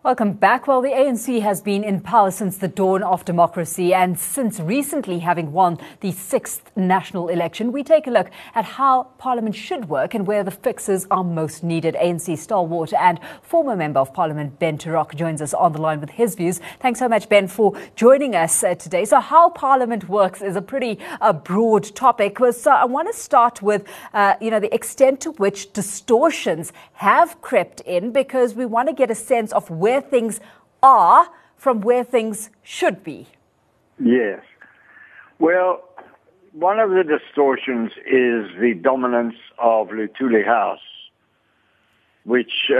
Welcome back. Well, the ANC has been in power since the dawn of democracy and since recently having won the sixth national election. We take a look at how Parliament should work and where the fixes are most needed. ANC stalwart and former Member of Parliament Ben Turok joins us on the line with his views. Thanks so much, Ben, for joining us today. So how Parliament works is a pretty broad topic. So I want to start with, the extent to which distortions have crept in, because we want to get a sense of where things are from where things should be. Yes. Well, one of the distortions is the dominance of Luthuli House, which,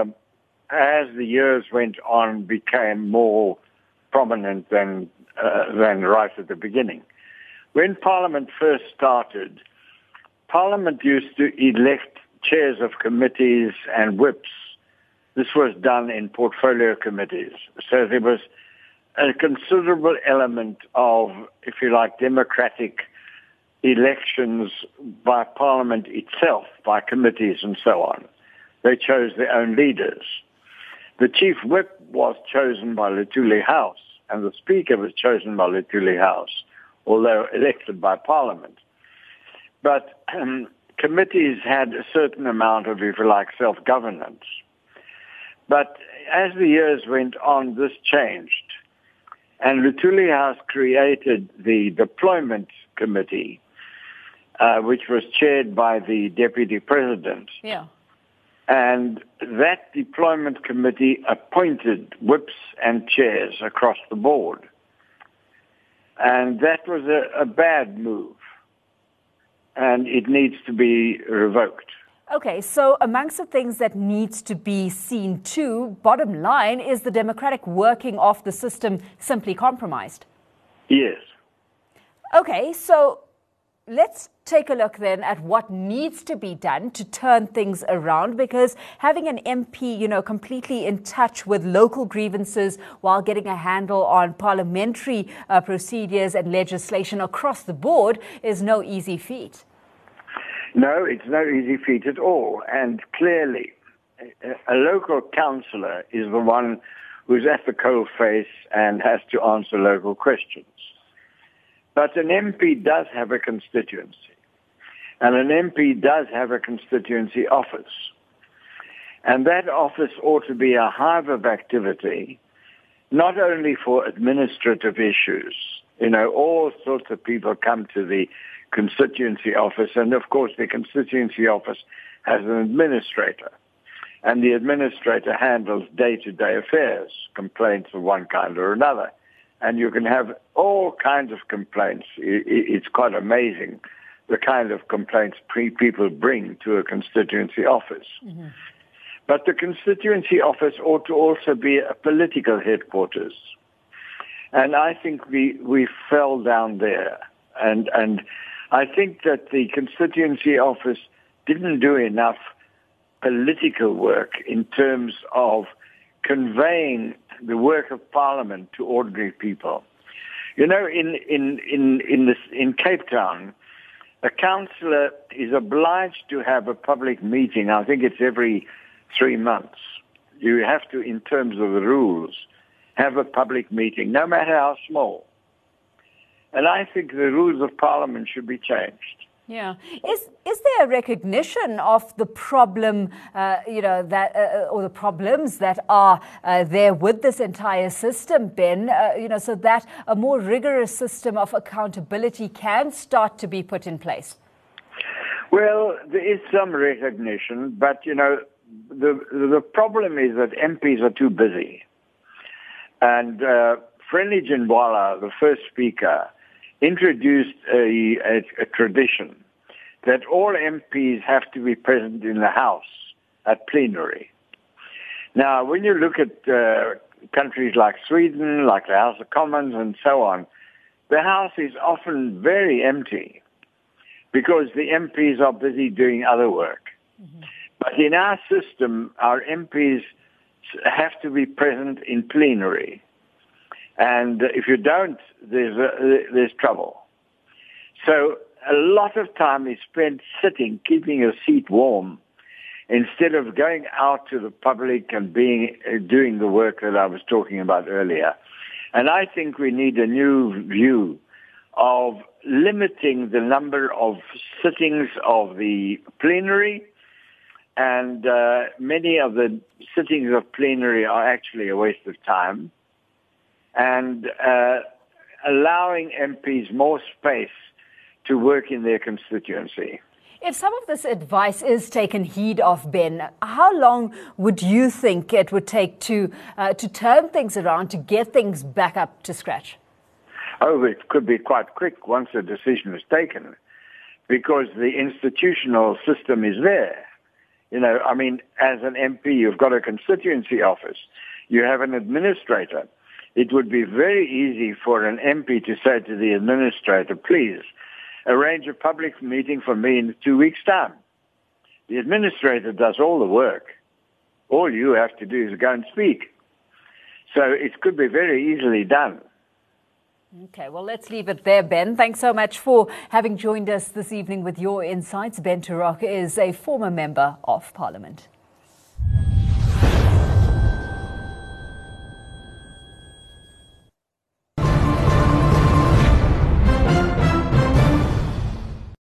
as the years went on, became more prominent than right at the beginning. When Parliament first started, Parliament used to elect chairs of committees and whips. This was done in portfolio committees. So there was a considerable element of, if you like, democratic elections by Parliament itself, by committees and so on. They chose their own leaders. The chief whip was chosen by Luthuli House, and the speaker was chosen by Luthuli House, although elected by Parliament. But committees had a certain amount of, if you like, self-governance. But as the years went on, this changed. And Luthuli House created the Deployment Committee, which was chaired by the Deputy President. Yeah. And that Deployment Committee appointed whips and chairs across the board. And that was a bad move. And it needs to be revoked. Okay, so amongst the things that needs to be seen to, bottom line, is the democratic working of the system simply compromised? Yes. Okay, so let's take a look then at what needs to be done to turn things around, because having an MP, completely in touch with local grievances while getting a handle on parliamentary procedures and legislation across the board is no easy feat. No, it's no easy feat at all. And clearly, a local councillor is the one who's at the coalface and has to answer local questions. But an MP does have a constituency. And an MP does have a constituency office. And that office ought to be a hive of activity, not only for administrative issues. All sorts of people come to the constituency office, and of course the constituency office has an administrator, and the administrator handles day-to-day affairs, complaints of one kind or another, and you can have all kinds of complaints. It's quite amazing the kind of complaints people bring to a constituency office. Mm-hmm. But the constituency office ought to also be a political headquarters, and I think we fell down there, and I think that the constituency office didn't do enough political work in terms of conveying the work of Parliament to ordinary people. In Cape Town, a councillor is obliged to have a public meeting. I think it's every 3 months. You have to, in terms of the rules, have a public meeting, no matter how small. And I think the rules of Parliament should be changed. Yeah. Is there a recognition of the problem, or the problems that are there with this entire system, Ben, so that a more rigorous system of accountability can start to be put in place? Well, there is some recognition, but, the problem is that MPs are too busy. And Friendly Jindwala, the first speaker, introduced a tradition that all MPs have to be present in the House at plenary. Now, when you look at countries like Sweden, like the House of Commons and so on, the House is often very empty because the MPs are busy doing other work. Mm-hmm. But in our system, our MPs have to be present in plenary. And if you don't, there's trouble. So a lot of time is spent sitting, keeping your seat warm, instead of going out to the public and doing the work that I was talking about earlier. And I think we need a new view of limiting the number of sittings of the plenary, and many of the sittings of plenary are actually a waste of time, and allowing MPs more space to work in their constituency. If some of this advice is taken heed of, Ben, how long would you think it would take to turn things around, to get things back up to scratch? Oh, it could be quite quick once a decision is taken, because the institutional system is there. You know, I mean, as an MP, you've got a constituency office. You have an administrator. It would be very easy for an MP to say to the administrator, please, arrange a public meeting for me in 2 weeks' time. The administrator does all the work. All you have to do is go and speak. So it could be very easily done. Okay, well, let's leave it there, Ben. Thanks so much for having joined us this evening with your insights. Ben Turok is a former member of Parliament.